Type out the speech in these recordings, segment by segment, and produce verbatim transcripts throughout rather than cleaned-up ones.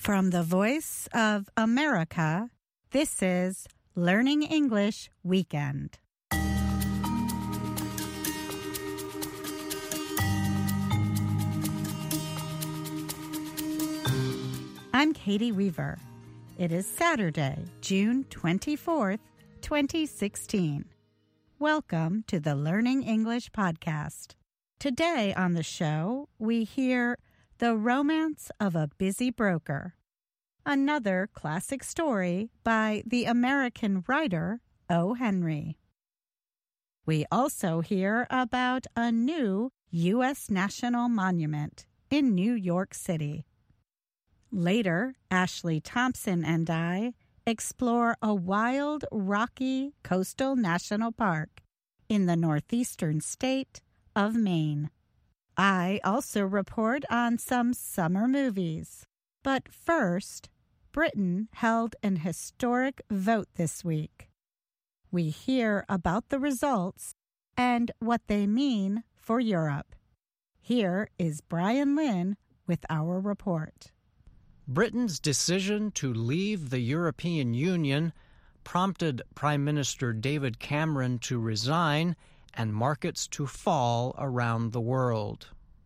From the Voice of America, this is Learning English Weekend. I'm Katie Weaver. It is Saturday, June twenty-fourth, twenty sixteen. Welcome to the Learning English podcast. Today on the show, we hear The Romance of a Busy Broker, another classic story by the American writer O. Henry. We also hear about a new U S national monument in New York City. Later, Ashley Thompson and I explore a wild, rocky coastal national park in the northeastern state of Maine. I also report on some summer movies. But first, Britain held an historic vote this week. We hear about the results and what they mean for Europe. Here is Brian Lynn with our report. Britain's decision to leave the European Union prompted Prime Minister David Cameron to resign and markets to fall around the world.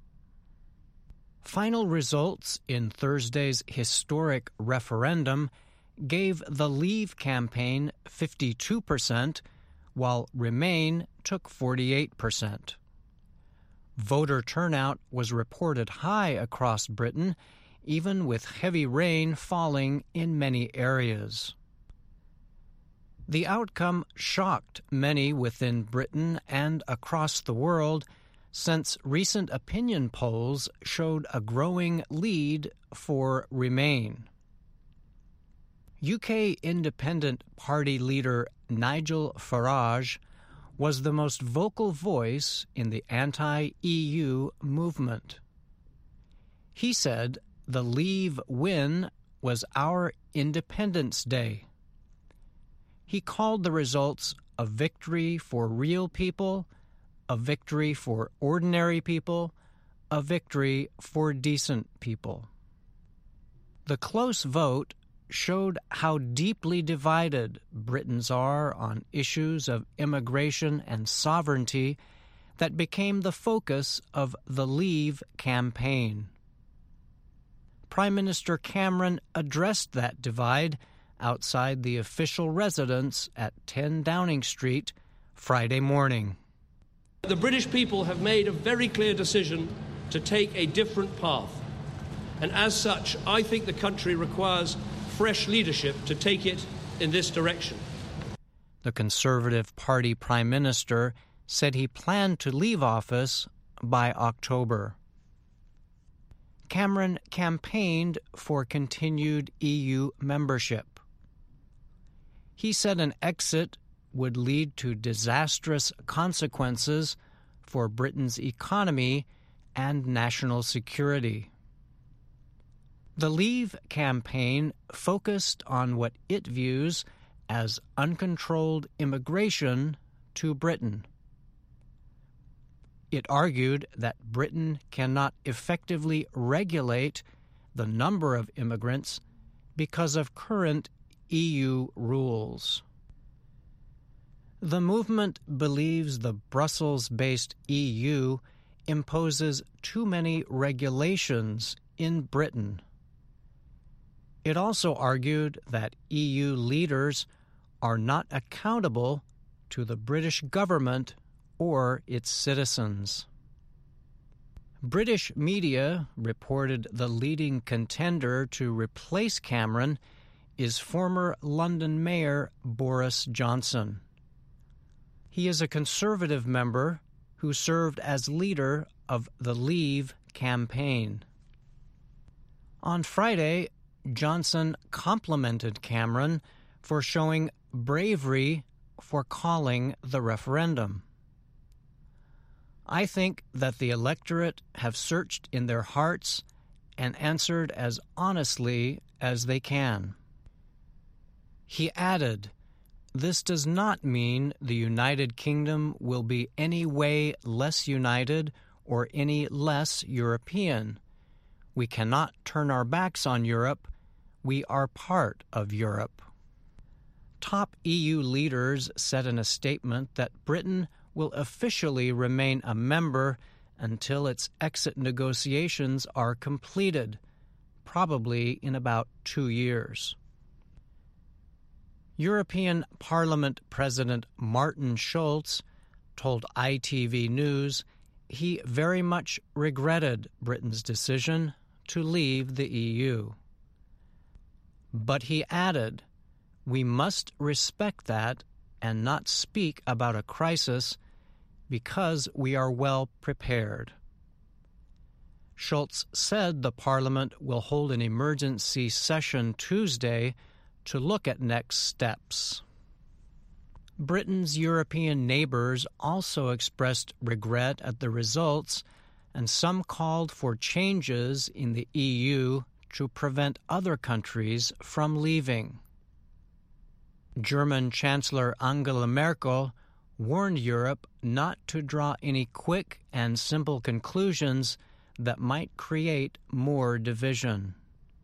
Final results in Thursday's historic referendum gave the Leave campaign fifty-two percent, while Remain took forty-eight percent. Voter turnout was reported high across Britain, even with heavy rain falling in many areas. The outcome shocked many within Britain and across the world, since recent opinion polls showed a growing lead for Remain. U K Independent Party leader Nigel Farage was the most vocal voice in the anti-E U movement. He said the Leave win was our Independence Day. He called the results a victory for real people, a victory for ordinary people, a victory for decent people. The close vote showed how deeply divided Britons are on issues of immigration and sovereignty that became the focus of the Leave campaign. Prime Minister Cameron addressed that divide outside the official residence at ten Downing Street Friday morning. The British people have made a very clear decision to take a different path. And as such, I think the country requires fresh leadership to take it in this direction. The Conservative Party Prime Minister said he planned to leave office by October. Cameron campaigned for continued E U membership. He said an exit would lead to disastrous consequences for Britain's economy and national security. The Leave campaign focused on what it views as uncontrolled immigration to Britain. It argued that Britain cannot effectively regulate the number of immigrants because of current E U rules. The movement believes the Brussels-based E U imposes too many regulations in Britain. It also argued that E U leaders are not accountable to the British government or its citizens. British media reported the leading contender to replace Cameron is former London Mayor Boris Johnson. He is a Conservative member who served as leader of the Leave campaign. On Friday, Johnson complimented Cameron for showing bravery for calling the referendum. I think that the electorate have searched in their hearts and answered as honestly as they can. He added, "This does not mean the United Kingdom will be any way less united or any less European. We cannot turn our backs on Europe, We are part of Europe. Top E U leaders said in a statement that Britain will officially remain a member until its exit negotiations are completed, probably in about two years. European Parliament President Martin Schulz told I T V News he very much regretted Britain's decision to leave the E U. But he added, "We must respect that and not speak about a crisis because we are well prepared." Schulz said the Parliament will hold an emergency session Tuesday to look at next steps. Britain's European neighbors also expressed regret at the results, and some called for changes in the E U to prevent other countries from leaving. German Chancellor Angela Merkel warned Europe not to draw any quick and simple conclusions that might create more division.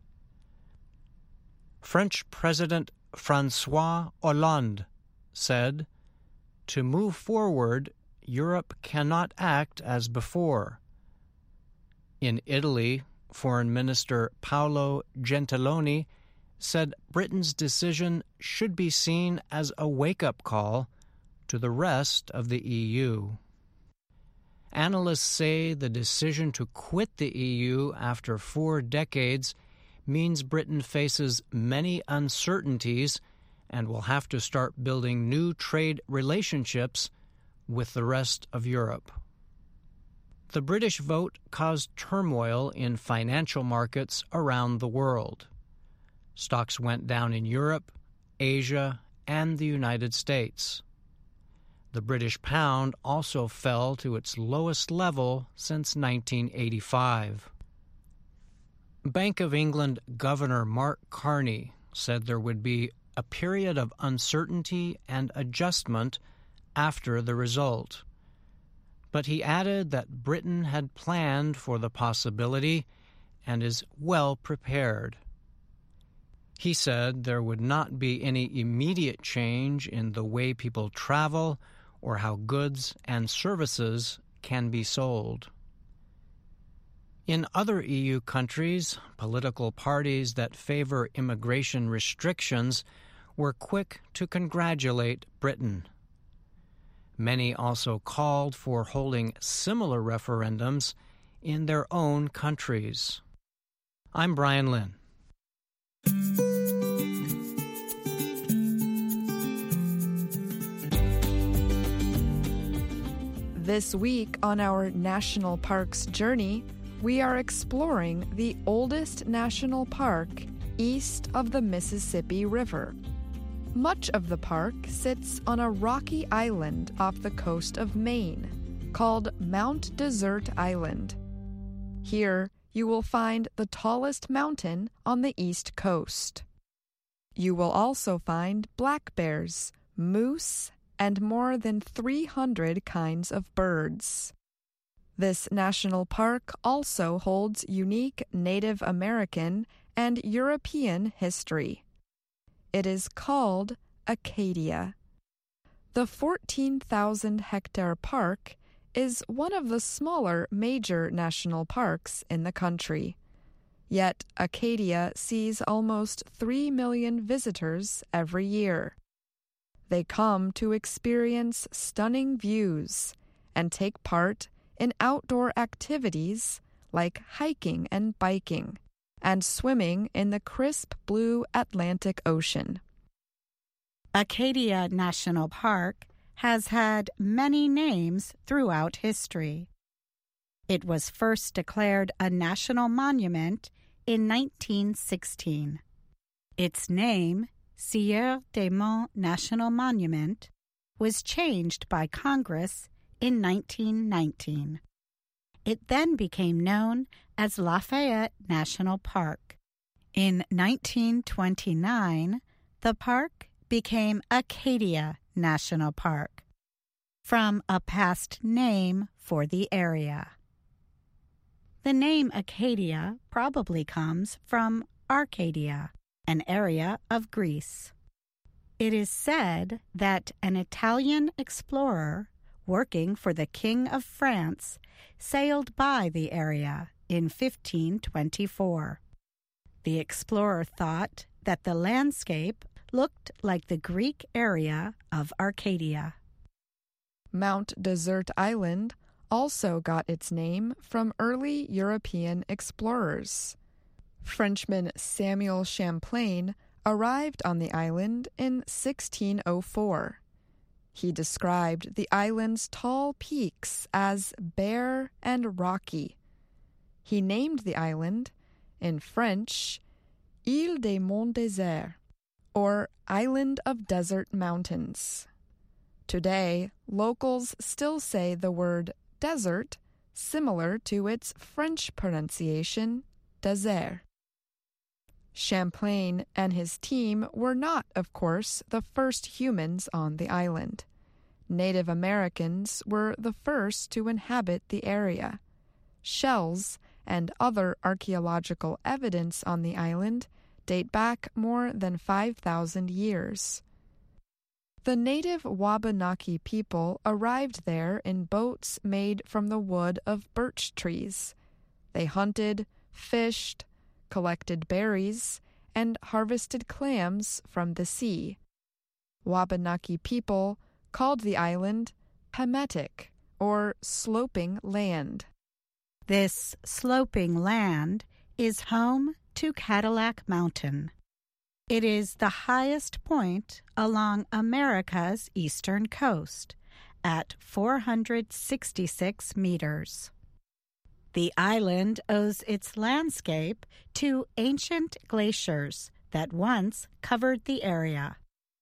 French President François Hollande said, "To move forward, Europe cannot act as before." In Italy, Foreign Minister Paolo Gentiloni said Britain's decision should be seen as a wake-up call to the rest of the E U. Analysts say the decision to quit the E U after four decades means Britain faces many uncertainties and will have to start building new trade relationships with the rest of Europe. The British vote caused turmoil in financial markets around the world. Stocks went down in Europe, Asia, and the United States. The British pound also fell to its lowest level since nineteen eighty-five. Bank of England Governor Mark Carney said there would be a period of uncertainty and adjustment after the result. But he added that Britain had planned for the possibility and is well prepared. He said there would not be any immediate change in the way people travel or how goods and services can be sold. In other E U countries, political parties that favor immigration restrictions were quick to congratulate Britain. Many also called for holding similar referendums in their own countries. I'm Brian Lynn. This week on our National Parks journey, we are exploring the oldest national park east of the Mississippi River. Much of the park sits on a rocky island off the coast of Maine called Mount Desert Island. Here, you will find the tallest mountain on the east coast. You will also find black bears, moose, and more than three hundred kinds of birds. This national park also holds unique Native American and European history. It is called Acadia. The fourteen thousand hectare park is one of the smaller major national parks in the country. Yet Acadia sees almost three million visitors every year. They come to experience stunning views and take part in outdoor activities like hiking and biking, and swimming in the crisp blue Atlantic Ocean. Acadia National Park has had many names throughout history. It was first declared a national monument in nineteen sixteen. Its name, Sieur des Monts National Monument, was changed by Congress in nineteen nineteen. It then became known as Lafayette National Park. In nineteen twenty-nine, the park became Acadia National Park, from a past name for the area. The name Acadia probably comes from Arcadia, an area of Greece. It is said that an Italian explorer working for the King of France sailed by the area in fifteen twenty-four. The explorer thought that the landscape looked like the Greek area of Arcadia. Mount Desert Island also got its name from early European explorers. Frenchman Samuel Champlain arrived on the island in sixteen oh four. He described the island's tall peaks as bare and rocky. He named the island, in French, Île des Monts Déserts, or Island of Desert Mountains. Today, locals still say the word desert similar to its French pronunciation, désert. Champlain and his team were not, of course, the first humans on the island. Native Americans were the first to inhabit the area. Shells and other archaeological evidence on the island date back more than five thousand years. The native Wabanaki people arrived there in boats made from the wood of birch trees. They hunted, fished, collected berries, and harvested clams from the sea. Wabanaki people called the island Pametic, or sloping land. This sloping land is home to Cadillac Mountain. It is the highest point along America's eastern coast at four hundred sixty-six meters. The island owes its landscape to ancient glaciers that once covered the area.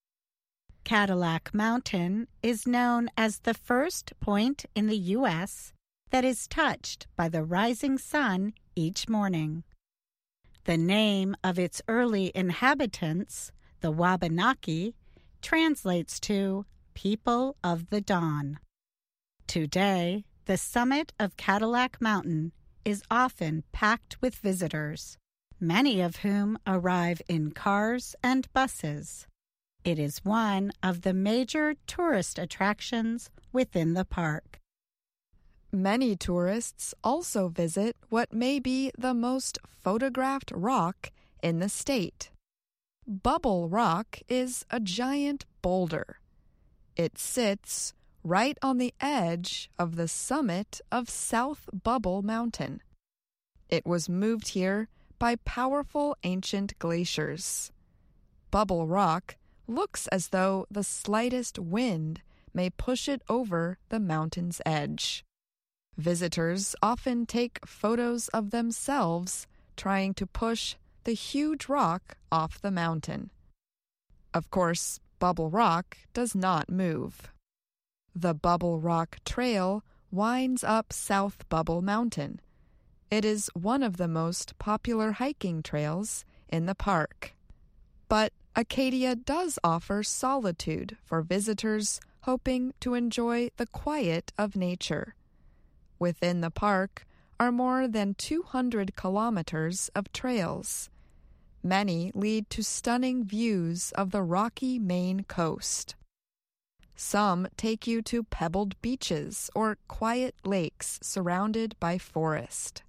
Cadillac Mountain is known as the first point in the U S that is touched by the rising sun each morning. The name of its early inhabitants, the Wabanaki, translates to People of the Dawn. Today, the summit of Cadillac Mountain is often packed with visitors, many of whom arrive in cars and buses. It is one of the major tourist attractions within the park. Many tourists also visit what may be the most photographed rock in the state. Bubble Rock is a giant boulder. It sits right on the edge of the summit of South Bubble Mountain. It was moved here by powerful ancient glaciers. Bubble Rock looks as though the slightest wind may push it over the mountain's edge. Visitors often take photos of themselves trying to push the huge rock off the mountain. Of course, Bubble Rock does not move. The Bubble Rock Trail winds up South Bubble Mountain. It is one of the most popular hiking trails in the park. But Acadia does offer solitude for visitors hoping to enjoy the quiet of nature. Within the park are more than two hundred kilometers of trails. Many lead to stunning views of the rocky Maine coast. Some take you to pebbled beaches or quiet lakes surrounded by forest.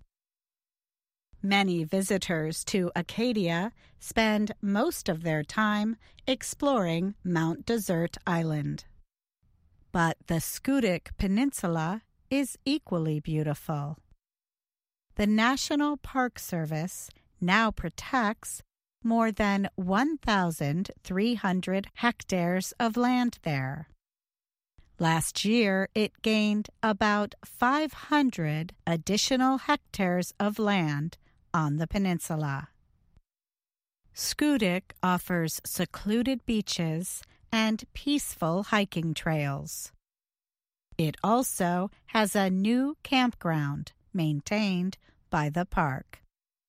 Many visitors to Acadia spend most of their time exploring Mount Desert Island. But the Schoodic Peninsula is equally beautiful. The National Park Service now protects more than one thousand three hundred hectares of land there. Last year, it gained about five hundred additional hectares of land on the peninsula. Schoodic offers secluded beaches and peaceful hiking trails. It also has a new campground maintained by the park.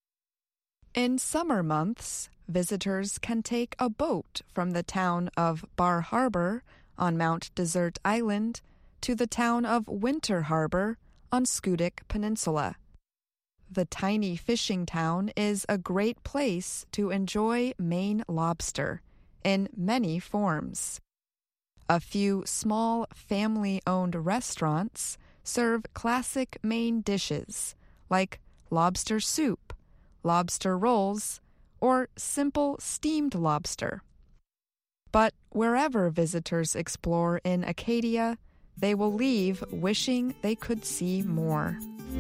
In summer months, visitors can take a boat from the town of Bar Harbor on Mount Desert Island to the town of Winter Harbor on Schoodic Peninsula. the tiny fishing town is a great place to enjoy Maine lobster in many forms. A few small family-owned restaurants serve classic Maine dishes like lobster soup, lobster rolls, or simple steamed lobster. But wherever visitors explore in Acadia, they will leave wishing they could see more.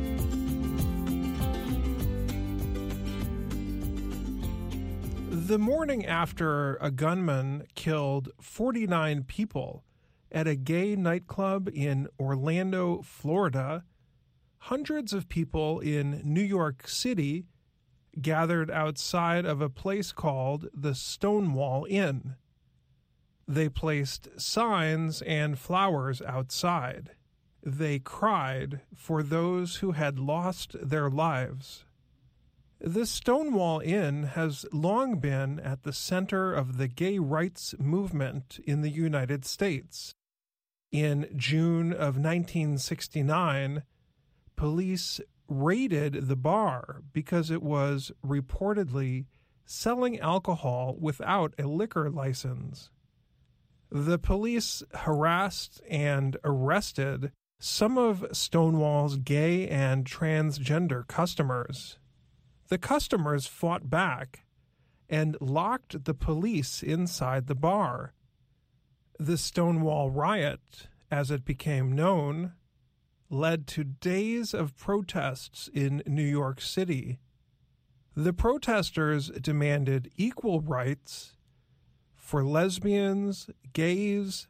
The morning after a gunman killed forty-nine people at a gay nightclub in Orlando, Florida, hundreds of people in New York City gathered outside of a place called the Stonewall Inn. They placed signs and flowers outside. They cried for those who had lost their lives. The Stonewall Inn has long been at the center of the gay rights movement in the United States. In June of nineteen sixty-nine, police raided the bar because it was reportedly selling alcohol without a liquor license. The police harassed and arrested some of Stonewall's gay and transgender customers. The customers fought back and locked the police inside the bar. The Stonewall Riot, as it became known, led to days of protests in New York City. The protesters demanded equal rights for lesbians, gays,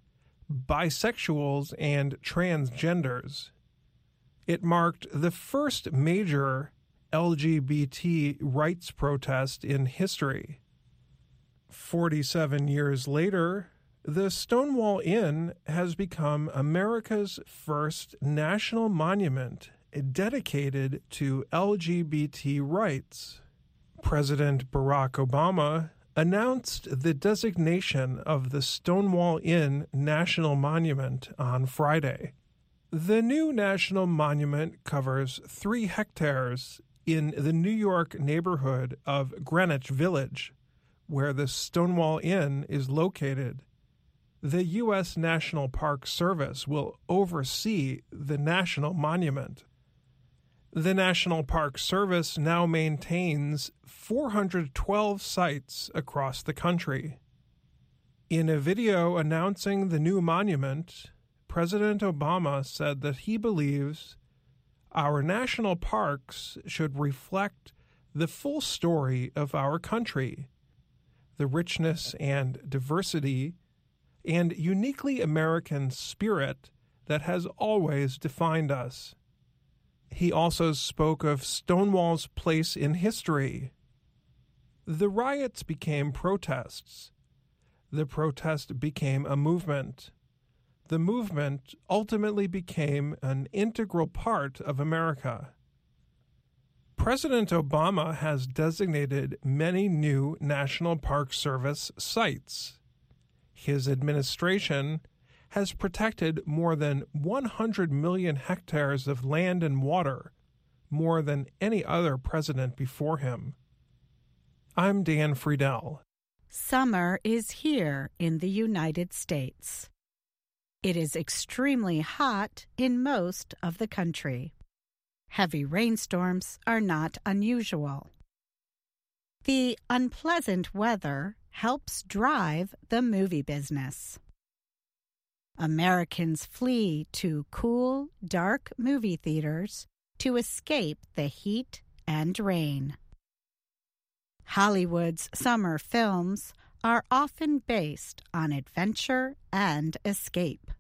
bisexuals, and transgenders. It marked the first major L G B T rights protest in history. Forty-seven years later, the Stonewall Inn has become America's first national monument dedicated to L G B T rights. President Barack Obama announced the designation of the Stonewall Inn National Monument on Friday. The new national monument covers three hectares in the New York neighborhood of Greenwich Village, where the Stonewall Inn is located. The U S National Park Service will oversee the national monument. The National Park Service now maintains four hundred twelve sites across the country. In a video announcing the new monument, President Obama said that he believes our national parks should reflect the full story of our country, the richness and diversity and uniquely American spirit that has always defined us. He also spoke of Stonewall's place in history. The riots became protests. The protest became a movement. The movement ultimately became an integral part of America. President Obama has designated many new National Park Service sites. His administration has protected more than one hundred million hectares of land and water, more than any other president before him. I'm Dan Friedel. Summer is here in the United States. It is extremely hot in most of the country. Heavy rainstorms are not unusual. The unpleasant weather helps drive the movie business. Americans flee to cool, dark movie theaters to escape the heat and rain. Hollywood's summer films are often based on adventure and escape.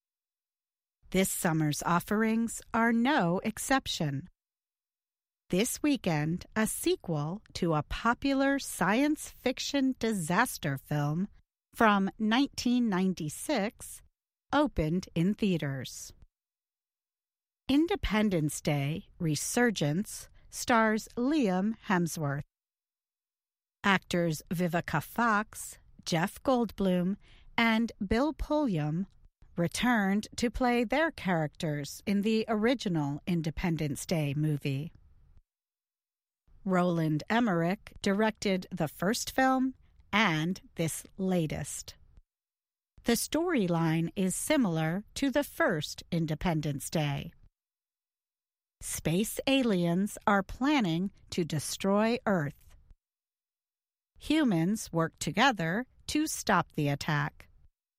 This summer's offerings are no exception. This weekend, a sequel to a popular science fiction disaster film from nineteen ninety-six opened in theaters. Independence Day: Resurgence stars Liam Hemsworth. Actors Vivica Fox, Jeff Goldblum, and Bill Pullman returned to play their characters in the original Independence Day movie. Roland Emmerich directed the first film and this latest. The storyline is similar to the first Independence Day. Space aliens are planning to destroy Earth. Humans work together to stop the attack.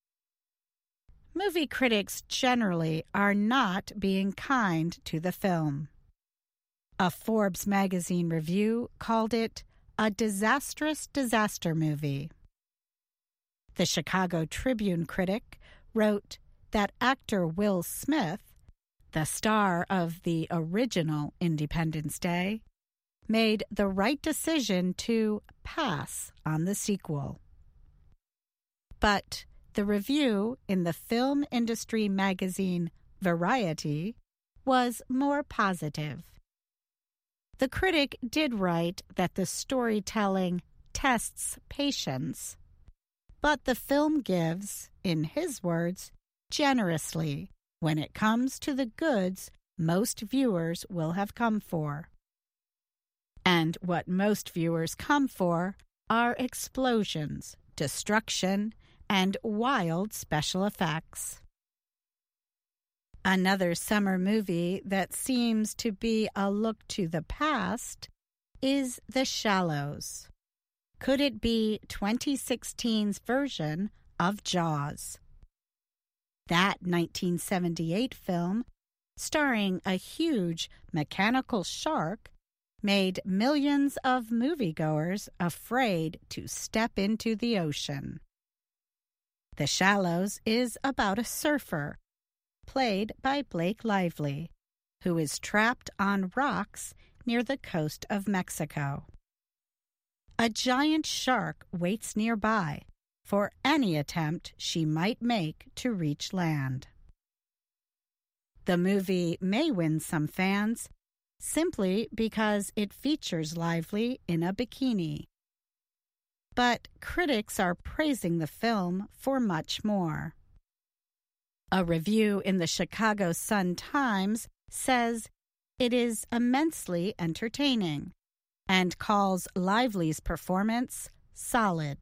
Movie critics generally are not being kind to the film. A Forbes magazine review called it a disastrous disaster movie. The Chicago Tribune critic wrote that actor Will Smith, the star of the original Independence Day, made the right decision to pass on the sequel. But the review in the film industry magazine Variety was more positive. The critic did write that the storytelling tests patience, but the film gives, in his words, generously when it comes to the goods most viewers will have come for. And what most viewers come for are explosions, destruction, and wild special effects. Another summer movie that seems to be a look to the past is The Shallows. Could it be twenty sixteen's version of Jaws? That nineteen seventy-eight film, starring a huge mechanical shark, made millions of moviegoers afraid to step into the ocean. The Shallows is about a surfer, played by Blake Lively, who is trapped on rocks near the coast of Mexico. A giant shark waits nearby for any attempt she might make to reach land. The movie may win some fans simply because it features Lively in a bikini. But critics are praising the film for much more. A review in the Chicago Sun-Times says it is immensely entertaining and calls Lively's performance solid.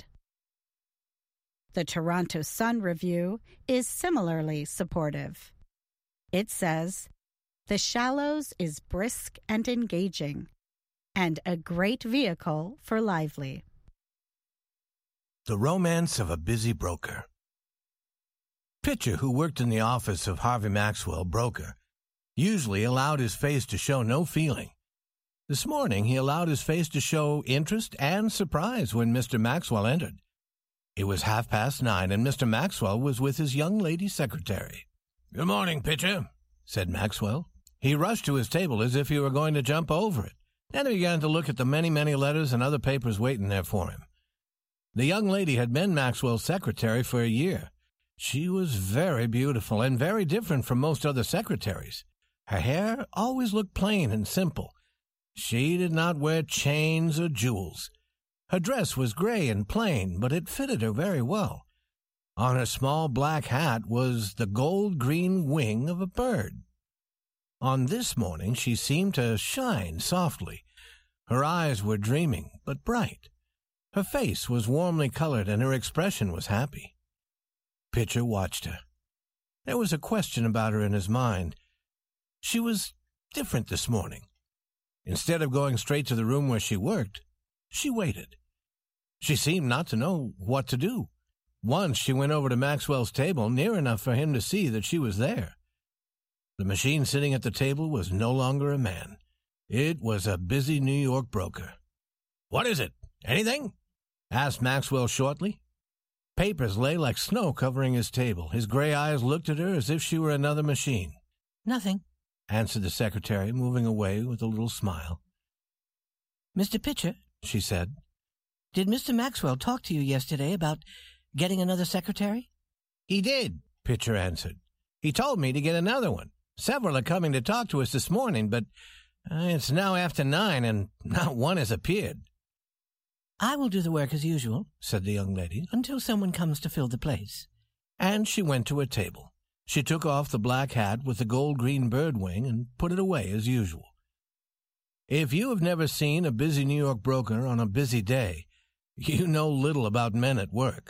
The Toronto Sun review is similarly supportive. It says, "The Shallows is brisk and engaging, and a great vehicle for Lively." The Romance of a Busy Broker. Pitcher, who worked in the office of Harvey Maxwell, broker, usually allowed his face to show no feeling. This morning, he allowed his face to show interest and surprise when Mister Maxwell entered. It was half past nine, and Mister Maxwell was with his young lady secretary. "Good morning, Pitcher," said Maxwell. He rushed to his table as if he were going to jump over it, and he began to look at the many, many letters and other papers waiting there for him. The young lady had been Maxwell's secretary for a year. She was very beautiful and very different from most other secretaries. Her hair always looked plain and simple. She did not wear chains or jewels. Her dress was gray and plain, but it fitted her very well. On her small black hat was the gold-green wing of a bird. On this morning she seemed to shine softly. Her eyes were dreaming, but bright. Her face was warmly colored, and her expression was happy. Pitcher watched her. There was a question about her in his mind. She was different this morning. Instead of going straight to the room where she worked, she waited. She seemed not to know what to do. Once she went over to Maxwell's table, near enough for him to see that she was there. The machine sitting at the table was no longer a man. It was a busy New York broker. "What is it? Anything?" asked Maxwell shortly. Papers lay like snow covering his table. His gray eyes looked at her as if she were another machine. "Nothing," answered the secretary, moving away with a little smile. "Mister Pitcher," she said, "did Mister Maxwell talk to you yesterday about getting another secretary?" "He did," Pitcher answered. "He told me to get another one. Several are coming to talk to us this morning, but uh, it's now after nine, and not one has appeared." "I will do the work as usual," said the young lady, "until someone comes to fill the place." And she went to her table. She took off the black hat with the gold-green bird wing and put it away as usual. If you have never seen a busy New York broker on a busy day, you know little about men at work.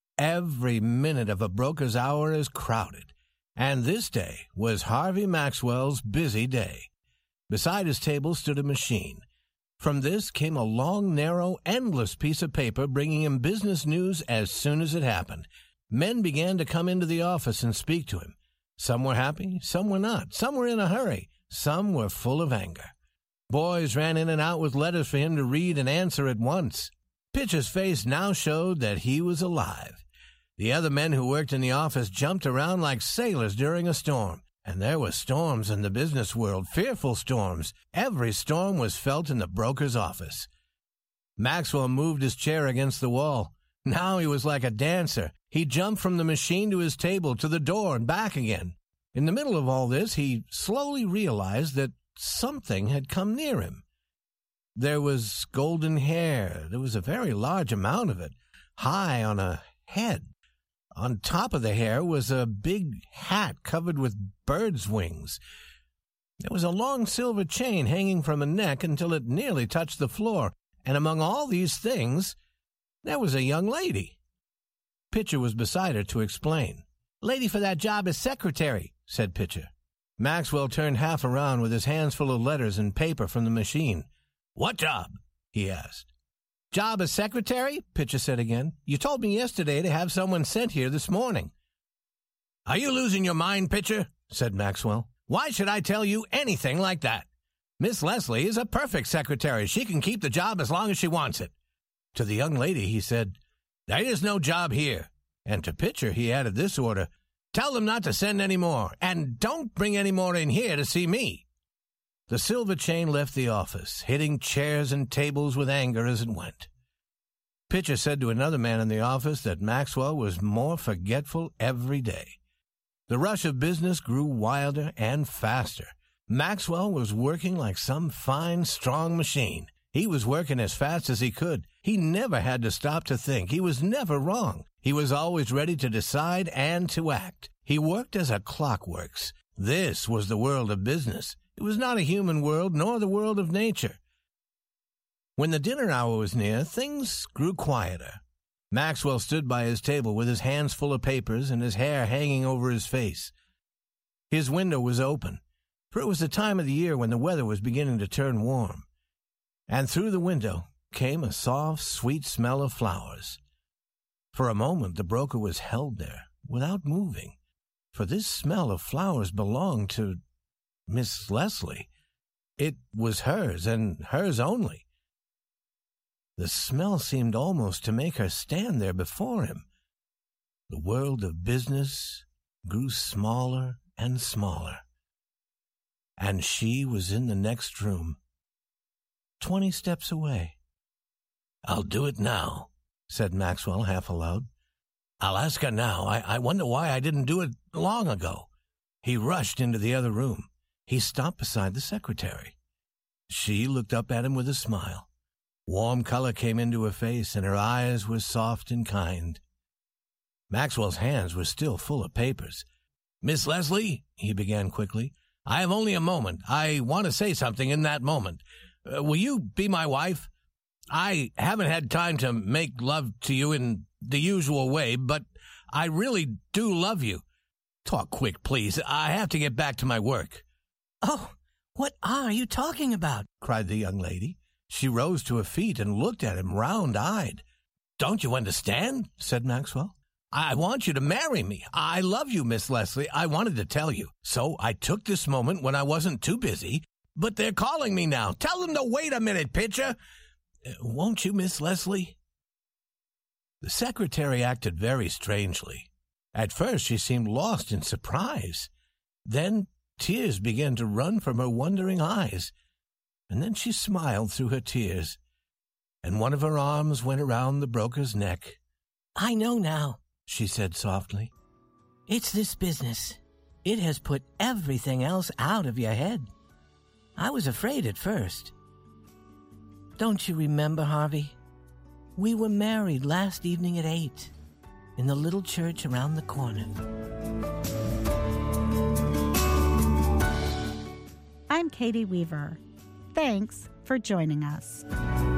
Every minute of a broker's hour is crowded, and this day was Harvey Maxwell's busy day. Beside his table stood a machine. From this came a long, narrow, endless piece of paper bringing him business news as soon as it happened. Men began to come into the office and speak to him. Some were happy, some were not. Some were in a hurry, some were full of anger. Boys ran in and out with letters for him to read and answer at once. Pitcher's face now showed that he was alive. The other men who worked in the office jumped around like sailors during a storm. And there were storms in the business world, fearful storms. Every storm was felt in the broker's office. Maxwell moved his chair against the wall. Now he was like a dancer. He jumped from the machine to his table, to the door, and back again. In the middle of all this, he slowly realized that something had come near him. There was golden hair. There was a very large amount of it, high on a head. On top of the hair was a big hat covered with birds' wings. There was a long silver chain hanging from a neck until it nearly touched the floor, and among all these things, there was a young lady. Pitcher was beside her to explain. "Lady for that job is secretary," said Pitcher. Maxwell turned half around with his hands full of letters and paper from the machine. "What job?" he asked. "Job as secretary?" Pitcher said again. "You told me yesterday to have someone sent here this morning." "Are you losing your mind, Pitcher?" said Maxwell. "Why should I tell you anything like that? Miss Leslie is a perfect secretary. She can keep the job as long as she wants it." To the young lady, he said, "There is no job here." And to Pitcher, he added this order: "Tell them not to send any more, and don't bring any more in here to see me." The silver chain left the office, hitting chairs and tables with anger as it went. Pitcher said to another man in the office that Maxwell was more forgetful every day. The rush of business grew wilder and faster. Maxwell was working like some fine, strong machine. He was working as fast as he could. He never had to stop to think. He was never wrong. He was always ready to decide and to act. He worked as a clock works. This was the world of business. It was not a human world, nor the world of nature. When the dinner hour was near, things grew quieter. Maxwell stood by his table with his hands full of papers and his hair hanging over his face. His window was open, for it was the time of the year when the weather was beginning to turn warm. And through the window came a soft, sweet smell of flowers. For a moment the broker was held there, without moving, for this smell of flowers belonged to Miss Leslie. It was hers, and hers only. The smell seemed almost to make her stand there before him. The world of business grew smaller and smaller, and she was in the next room, twenty steps away. "I'll do it now," said Maxwell half aloud. "I'll ask her now. I, I wonder why I didn't do it long ago." He rushed into the other room. He stopped beside the secretary. She looked up at him with a smile. Warm color came into her face, and her eyes were soft and kind. Maxwell's hands were still full of papers. "Miss Leslie," he began quickly, "I have only a moment. I want to say something in that moment. Uh, will you be my wife? I haven't had time to make love to you in the usual way, but I really do love you. Talk quick, please. I have to get back to my work." "Oh, what are you talking about?" cried the young lady. She rose to her feet and looked at him round-eyed. "Don't you understand?" said Maxwell. "I want you to marry me. I love you, Miss Leslie. I wanted to tell you, so I took this moment when I wasn't too busy. But they're calling me now. Tell them to wait a minute, Pitcher. Uh, won't you, Miss Leslie?" The secretary acted very strangely. At first she seemed lost in surprise. Then tears began to run from her wondering eyes, and then she smiled through her tears, and one of her arms went around the broker's neck. "I know now," she said softly. "It's this business. It has put everything else out of your head. I was afraid at first. Don't you remember, Harvey? We were married last evening at eight, in the little church around the corner." I'm Katie Weaver. Thanks for joining us.